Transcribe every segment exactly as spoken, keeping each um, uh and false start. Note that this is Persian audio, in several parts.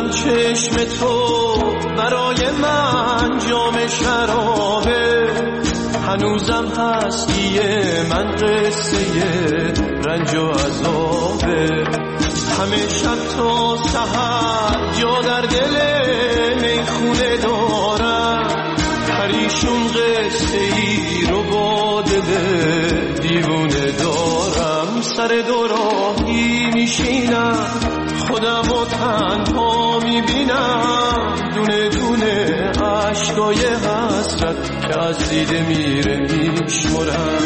هنوزم چشم تو برای من جام شرابه، هنوزم هستی من قصه رنج و عذابه. همه شب تا سحر جا در دل میخونه دارم، پریشون قصه ای رو با دل دیوونه دارم. سر دو راهی میشینم خودم و تنها میبینم، دونه دونه عشقای حسرت که از دیده میره میشمرم.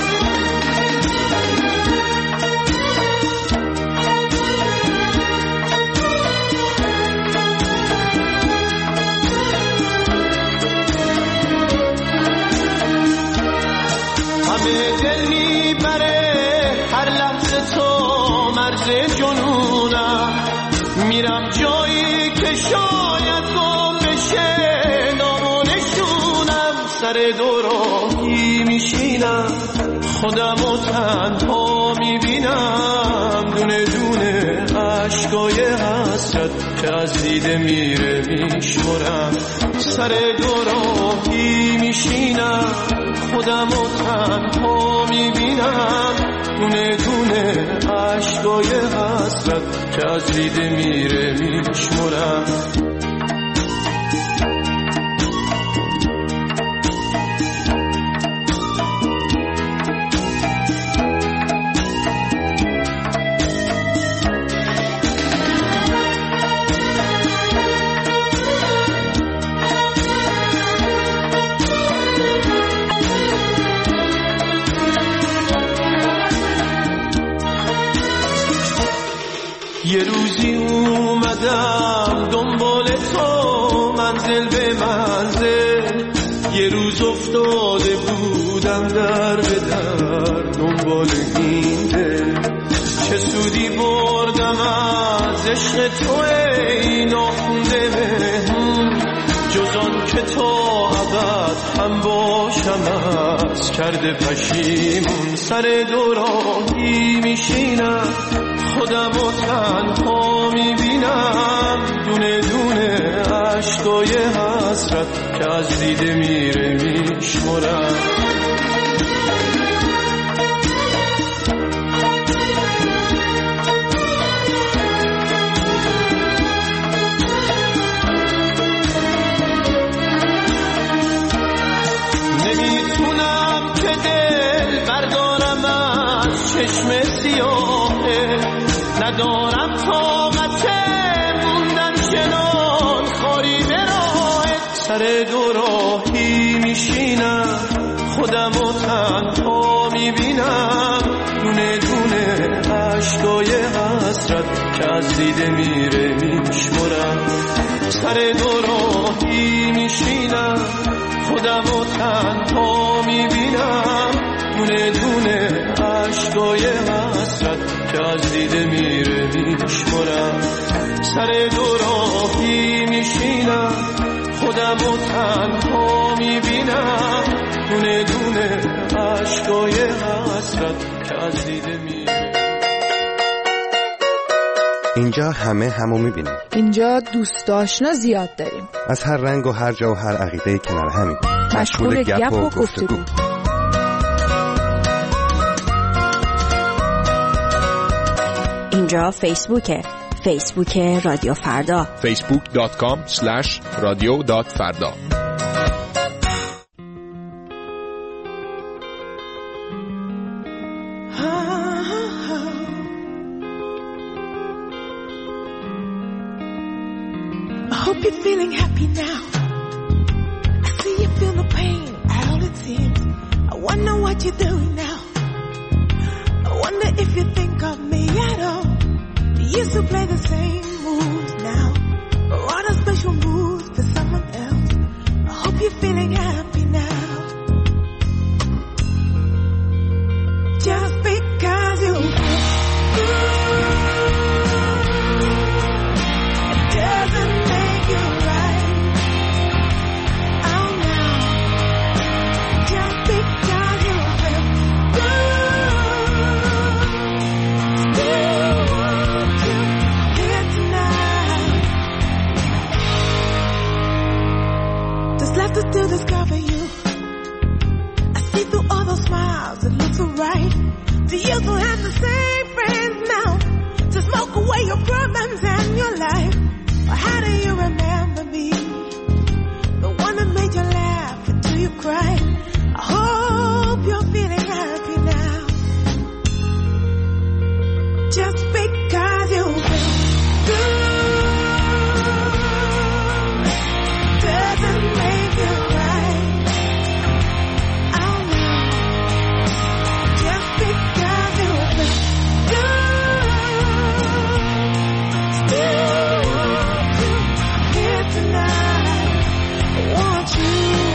همه دل میبره هر لحظه تو مرز جنونم، میرم جایی که شاید گم بشه نام و نشونم. سر دو راهی میشینم خودم و تنها میبینم، دونه دونه عشقای حسرت که از دیده میره میشمرم. سر دو راهی میشینم خودم و تنها میبینم، دونه دونه عشقای حسرت که از دیده میره میشمرم. یه روزی اومدم دنبال تو منزل به منزل، یه روز افتاده بودم در به در دنبال این دل. چه سودی بردم از عشق تو ای ناخونده مهمون، جز آن که تا ابد هم باشم از کرده پشیمون. سر دو راهی میشینم خودم و تنها میبینم، دونه دونه عشقای حسرت که از دیده میره میشمرم. نمیتونم که دل بردارم از چشم سیاهه، ندارم طاقت موندن چنان خاری به راهت. سر دو راهی میشینم خودم و تنها میبینم، دونه دونه عشقای حسرت که از دیده میره میشمرم. سر دو راهی میشینم خودم و تنها میبینم، دونه دونه عشقای حسرت که از دیده میره میشمرم. سر دو راهی میشینم خودم و تنها میبینم، دونه دونه عشقای حسرت که از دیده میره. اینجا همه همو میبینیم، اینجا دوست آشنا زیاد داریم، از هر رنگ و هر جا و هر عقیده کنار همین، مشغول گپ و گفتگو. اینجا فیسبوکه، فیسبوک رادیو فردا، فیسبوک دات کام اسلش رادیو دات فردا. I hope you're feeling happy now. I see you feel the pain at all it seems. I wonder what you're doing now. I wonder if you think of me at all. You used to play the same moves now, or on a special mood for someone else. I hope you're feeling happy now. Just because you feel smiles, it looks alright. Do you still have the same friends now to smoke away your problems and your life? Or how do you remember me? The one that made you laugh until you cried. I hope you're feeling happy now. Just because you feel good doesn't make you right. Oh no. Just because you feel good still want you here tonight. I want you.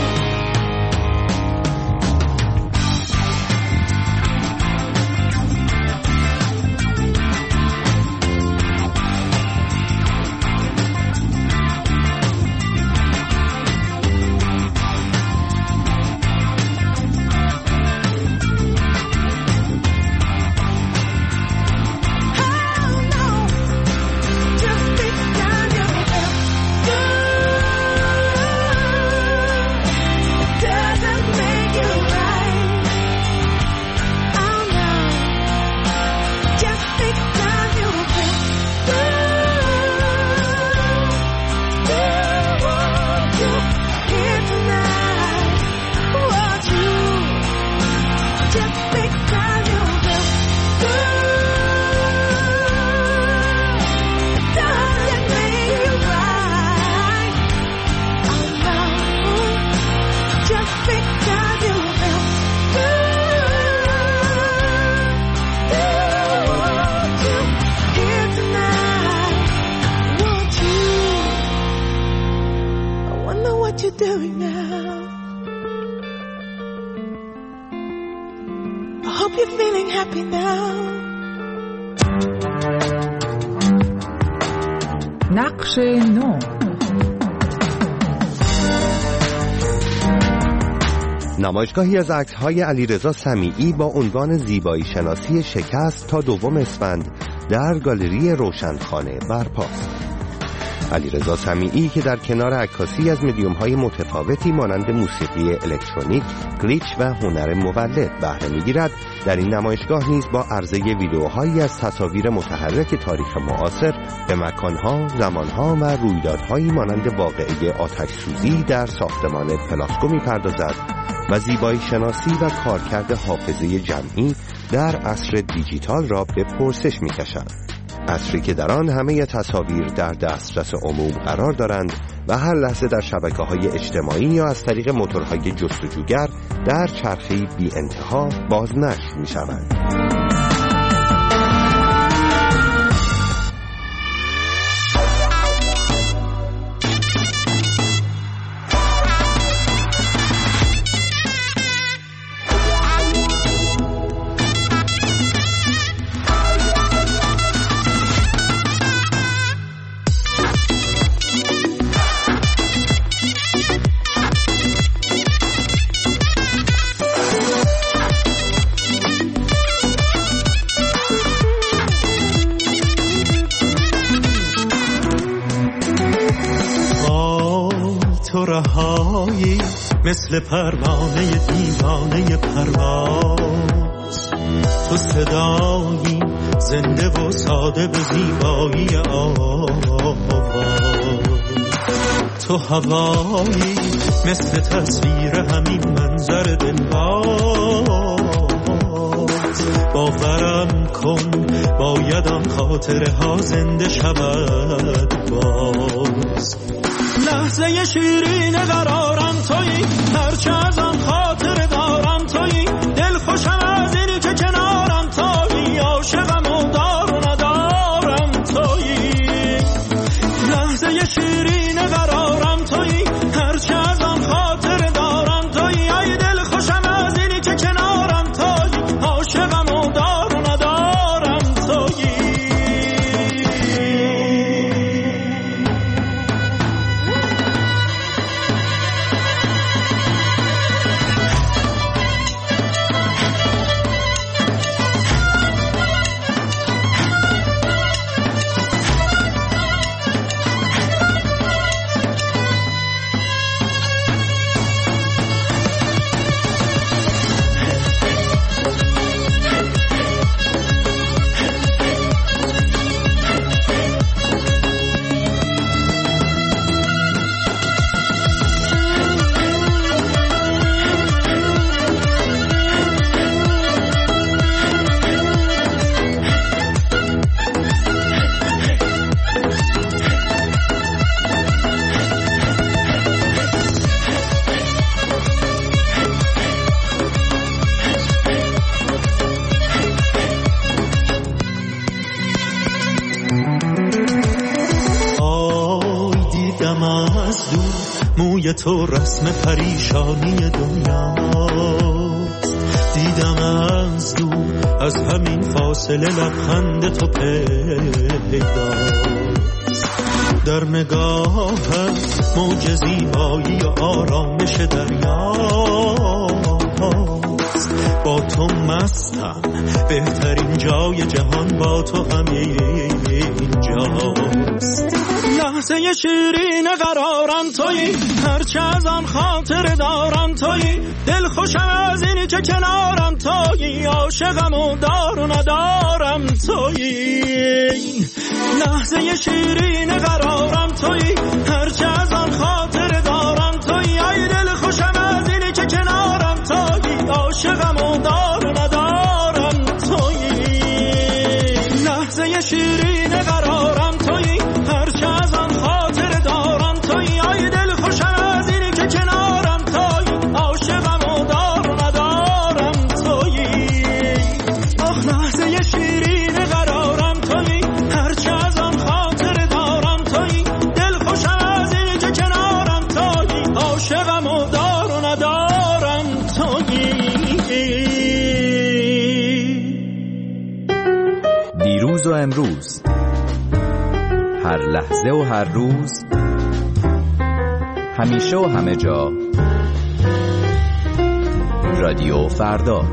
Doing now. I hope you're feeling happy now. نقش نو. نمایشگاهی از عکس‌های علیرضا سمیعی با عنوان زیبایی شناسی شکست تا دوم اسفند در گالری روشنخانه برپاست. علیرضا سمیعی که در کنار عکاسی از مدیوم‌های متفاوتی مانند موسیقی الکترونیک، گلیچ و هنر مولد بهره می‌گیرد، در این نمایشگاه نیز با عرضه ویدئوهایی از تصاویر متحرک تاریخ معاصر به مکان‌ها، زمان‌ها و رویدادهایی مانند واقعه آتش‌سوزی در ساختمان پلاسکو می‌پردازد و زیبایی شناسی و کارکرد حافظه جمعی در عصر دیجیتال را به پرسش می‌کشد. عصری که در آن همه تصاویر در دسترس عموم قرار دارند و هر لحظه در شبکه‌های اجتماعی یا از طریق موتورهای جستجوگر در چرخه‌ای بی انتها بازنشر می‌شوند. رهایی مثل پروانه دیوانه پرواز، تو صدایی زنده و ساده به زیبایی آواز، تو هوایی مثل تصویر همین منظر دلباز. باورم کن باید آن خاطره ها زنده شود باز. لحظه شیرین قرارم تویی، هرچه از آن خاطر دارم تویی، دل خوشم از اینی که کنارم تویی، عاشقم و دار و ندارم تویی. لحظه شیرین قرارم تویی، هرچه از آن خاطر دارم تویی، ای دل خوشم از اینی که کنارم تویی، عاشقم و دار و ندارم تویی. موی تو رسم پریشانی دنیاست. دیدم از دور از همین فاصله لبخند تو پیداست. در نگاهت موج زیبایی و آرامش دریاست. با تو مستم، بهترین جای جهان با تو همین جاست. لحظه شیرین قرارم تویی، هرچه از آن خاطر دارم تویی. دل خوشم از اینی که کنارم تویی، عاشقم و دار و ندارم تویی. لحظه شیرین قرارم تویی، هرچه از آن خاطر دارم تویی. ای دل خوشم از اینی که کنارم تویی، عاشقم و دار و ندارم تویی. لحظه شیرین قرارم تویی، هرچه از آن خاطر دارم تویی. ای دل خوشم از اینی که کنارم تویی، عاشقم و دار و ندارم تویی. آخ لحظه شیرین قرارم تویی، هرچه از آن خاطر دارم تویی. دل خوشم از اینی که کنارم تویی، عاشقم و دار و ندارم تویی. دیروز و امروز، هر لحظه و هر روز، همیشه و همه جا، رادیو فردا.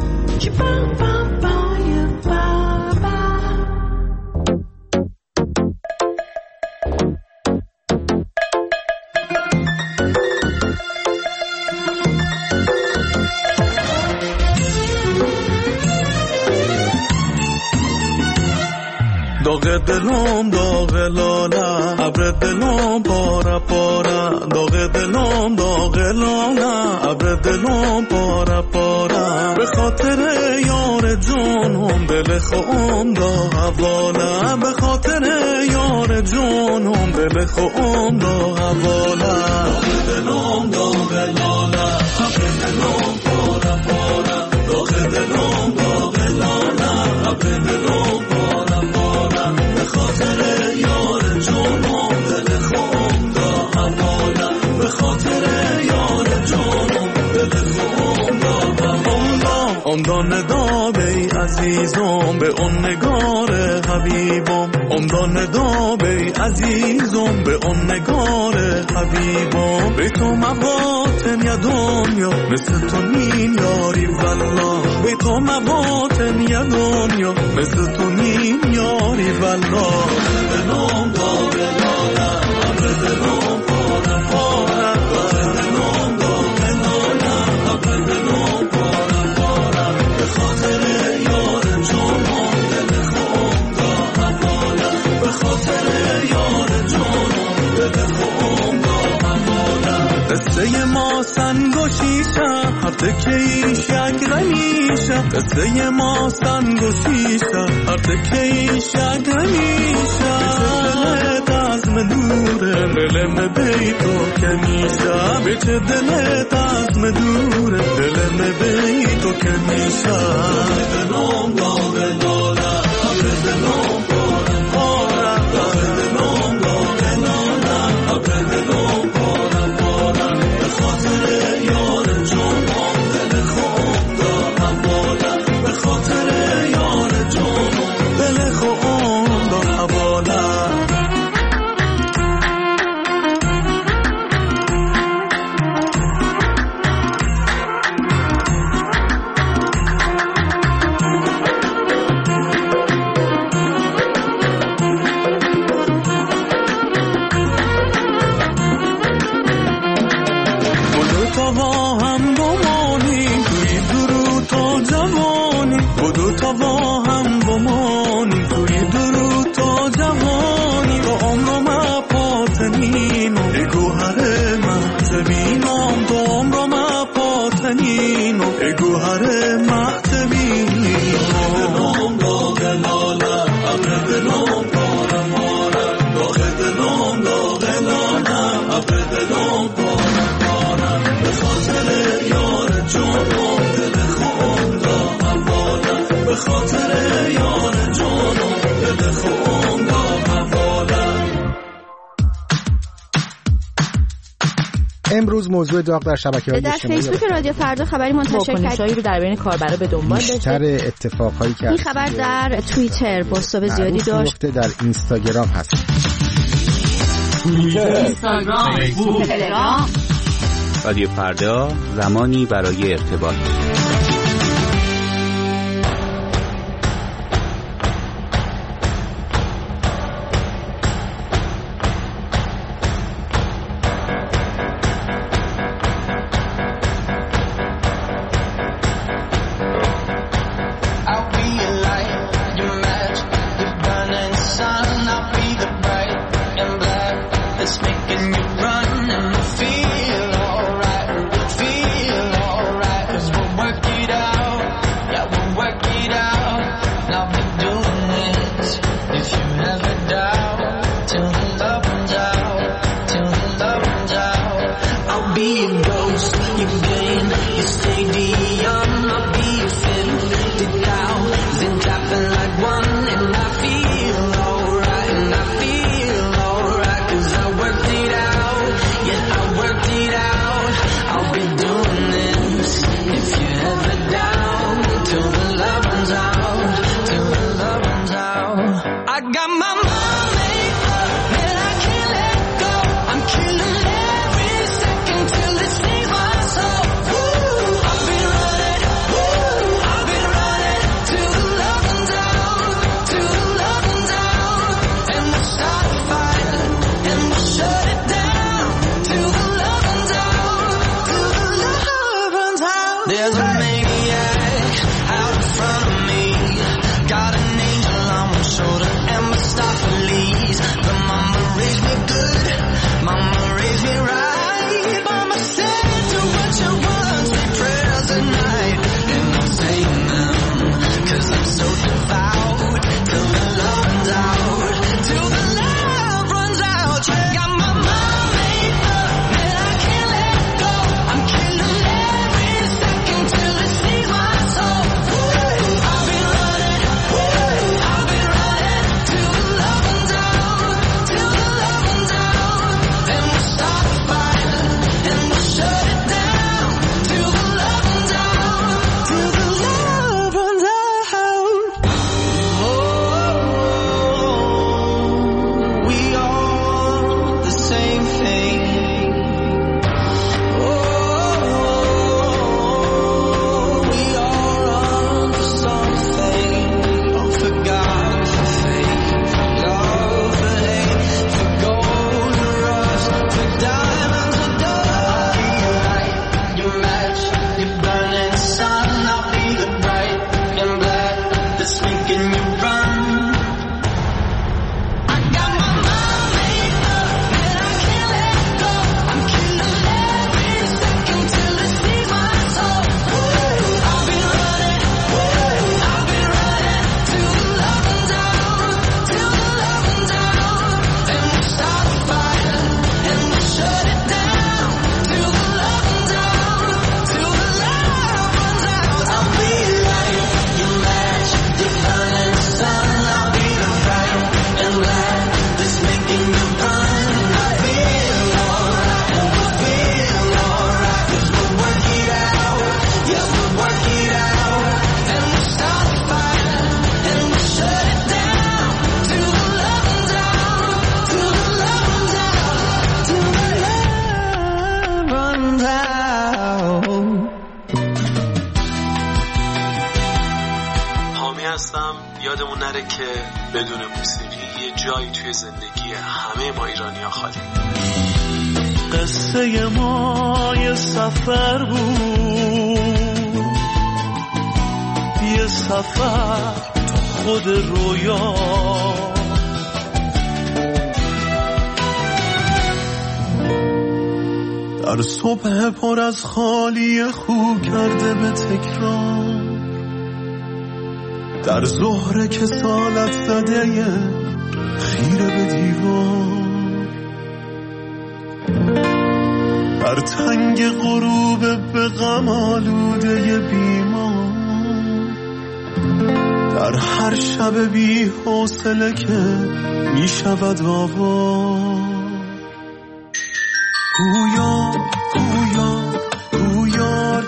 داغ دلم داغ لاله، ابر دلم پاره پاره. داغ دلم داغ لاله، ابر دلم پاره پاره. به خاطر یار جانم دل خودم دا حواله. به خاطر یار جانم دل خودم دا حواله. داغ دلم داغ لاله، ابر دلم پاره پاره. داغ دلم داغ لاله، ابر دلم پاره پاره. به خاطر یار جانم دل خودم دا حواله. به خاطر یار جانم دل خودم دا حواله. اون دانه دا بی عزیزم، به اون نگار حبیبم. اون دانه دا بی عزیزم، به اون نگار حبیبم. به تو مواطن یا دنیا، مثل تو نین یاری والله. به تو مواطن یا دنیا، مثل تو نین یاری والله. دلم دا بلاله، ابر دلم پاره پاره. دلم دا بلاله، ابر دلم پاره پاره. به خاطر یار جانم دل خودم دا حواله. به خاطر یار جانم دل خودم دا حواله. قصه ما سنگ و شیشه، هر تکه ایش یک رمیشه. قصه ما سنگ و شیشه، هر تکه ایش یک رمیشه. دلت از من دوره، دلم بی تو که میشه. بیچه دلت از من دوره، دلم بی تو که میشه. دلم داغ لاله، ابر دلم پاره پاره. دلم داغ لاله، ابر دلم پاره پاره. به خاطر یار جانم دل خودم دا حواله. به خاطر یار جانم دل خودم دا حواله. امروز موضوع داغ در شبکه‌های اجتماعی در فیسبوک رادیو فردا خبری منتشر کرد رو در بین کاربرا به دنبال داشت. بیشتر اتفاقهایی که این خبر در توییتر پست‌های زیادی داشت. در اینستاگرام هست. توییتر، اینستاگرام، فیسبوک، تلگرام. رادیو فردا، زمانی برای ارتباط. یادمون نره که بدون موسیقی یه جایی توی زندگی همه ما ایرانی‌ها خالی. قصه ما یه سفر بود، یه سفر خود رویا، در صبح پر از خالی خو کرده به تکرار، در ظهر کسالت زده خیره به دیوار، در تنگ غروب به غم آلوده بیمار، در هر شب بی حوصله که می شود آوار. گویا گویا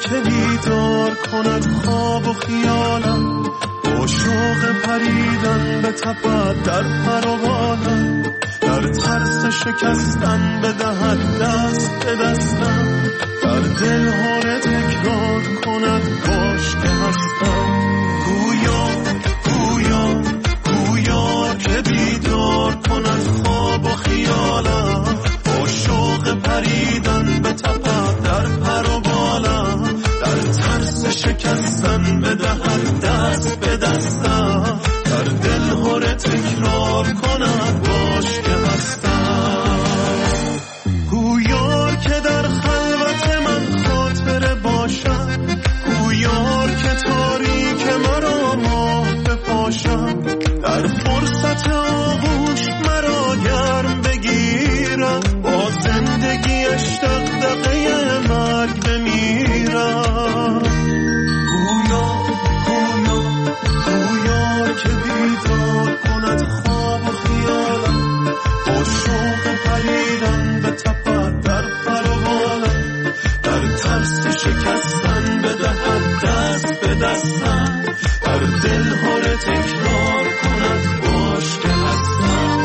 که بیدار کند خواب و خیالم، با شوق پریدن به تپد در پر و بالم، در ترس شکستن بدهد دست به دستم، در دل هاره تکرار کند باش که هستم. گویا گویا گویا که بیدار کند خواب و خیالم، با شوق پریدن به تپد در پر و بالم، در ترس شکستن بدهد دست به دستم، در دل هاره تکرار کند باش که هستم. گویار که در خلوت من خاطره باشد، گویار که تاریک مرا ماه بپاشد، در فرصت آغوش مرا گرم بگیرم، با زندگیش دغدغه مرگ بمیرم. گویا گویا گویا که بیدار کند خواب و خیالم، با شوق پریدن به تپد در پر و بالم، در ترس شکستن بدهد دست به دستم، در دل هاره تکرار کند باش که هستم.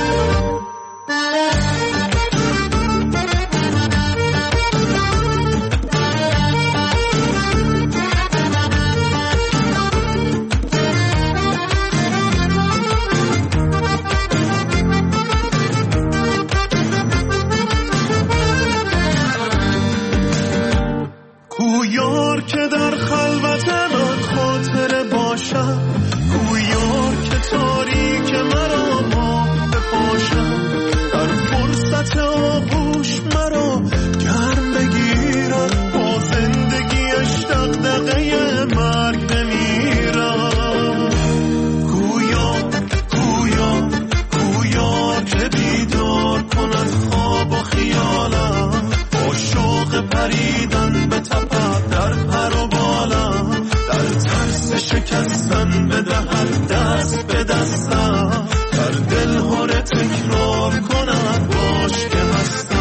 گویار که در خلوت من خاطره باشد، گویار که تاریک مرا ماه بپاشد، در فرصت آغوش مرا گرم بگیرد، با زندگیش دغدغه مرگ بمیرم. گویا گویا گویا که بیدار کند خواب و خیالم، با شوق پریدن به تپد در پر و بالم، در ترس شکستن بدهد دست به دستم، در دل هاره تکرار کند باش که هستم.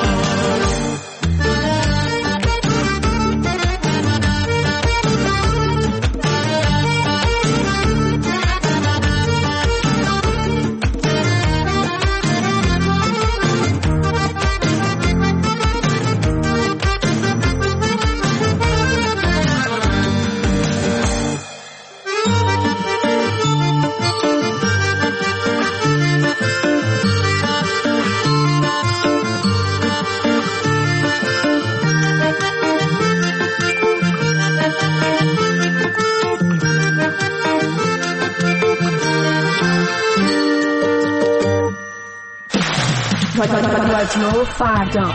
رادیو فردا.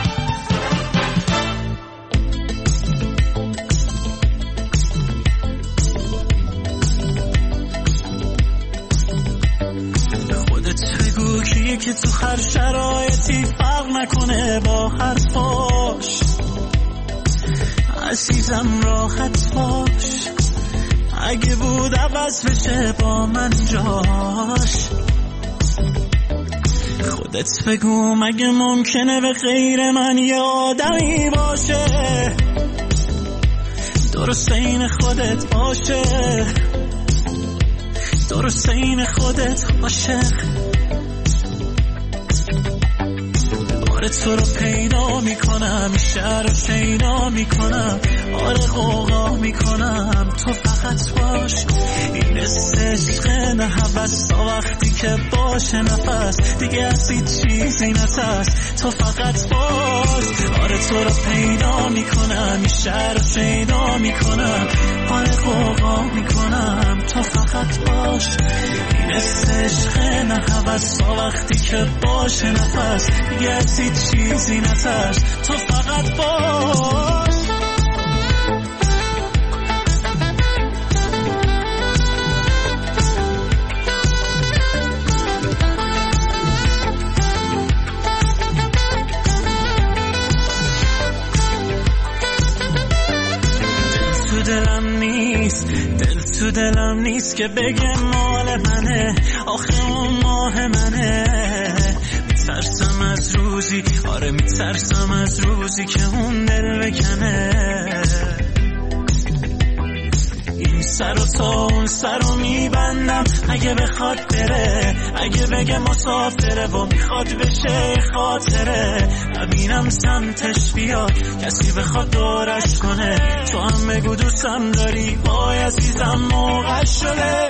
خودت بگو کیه که تو هر شرایطی فرق نکنه با حرفاش، عزیزم راحت باش، اگه بود عوض بشه با من جاش. خودت بگو مگه ممکنه به غیر من یه آدمی باشه، درست این خودت باشه، درست این خودت باشه. آره تو رو پیدا میکنم، شهر رو شیدا میکنم، آره غوغا میکنم، تو فقط باش. این عشق نه هوس، تا وقتی که باشه نفس دیگه از هیچ چیزی نترس، تو فقط باش. آره تو رو پیدا میکنم، شهر رو شیدا میکنم، آره غوغا میکنم، تو فقط باش. این عشق نه هوس، تا وقتی که باشه نفس دیگه از هیچ چیزی نترس، تو فقط باش. دلم نیست، دل تو دلم نیست که بگه مال منه، آخه اون ماه منه. میترسم از روزی، آره میترسم از روزی که اون دل بکنه. سر و تا اون سر رو میبندم اگه بخواد بره، اگه بگه مسافره و میخواد بشه خاطره، نبینم سمتش بیاد کسی بخواد دورش کنه. تو هم بگو دوستم داری وای عزیزم موقع شده.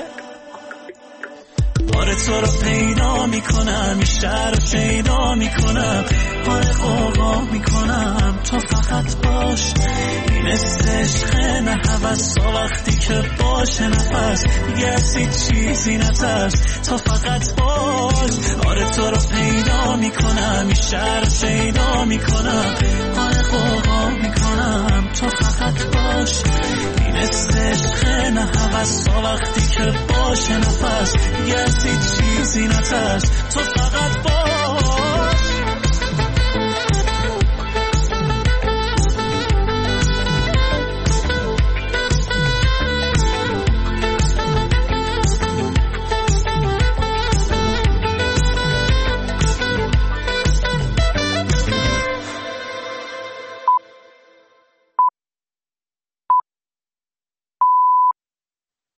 آره تو رو پیدا میکنم این شهر رو شیدا میکنم، آره قوقا میکنم تو فقط باش. این است عشق نه هوس، وقتی که باشه نفس دیگه از هیچ چیزی نترس تو فقط باش. آره تو رو پیدا میکنم این شهر رو شیدا میکنم، آره قوقا میکنم تو فقط باش. این است عشق نه هوس، وقتی که باشه نفس دیگه از هیچ چیزی نترس تو فقط باش.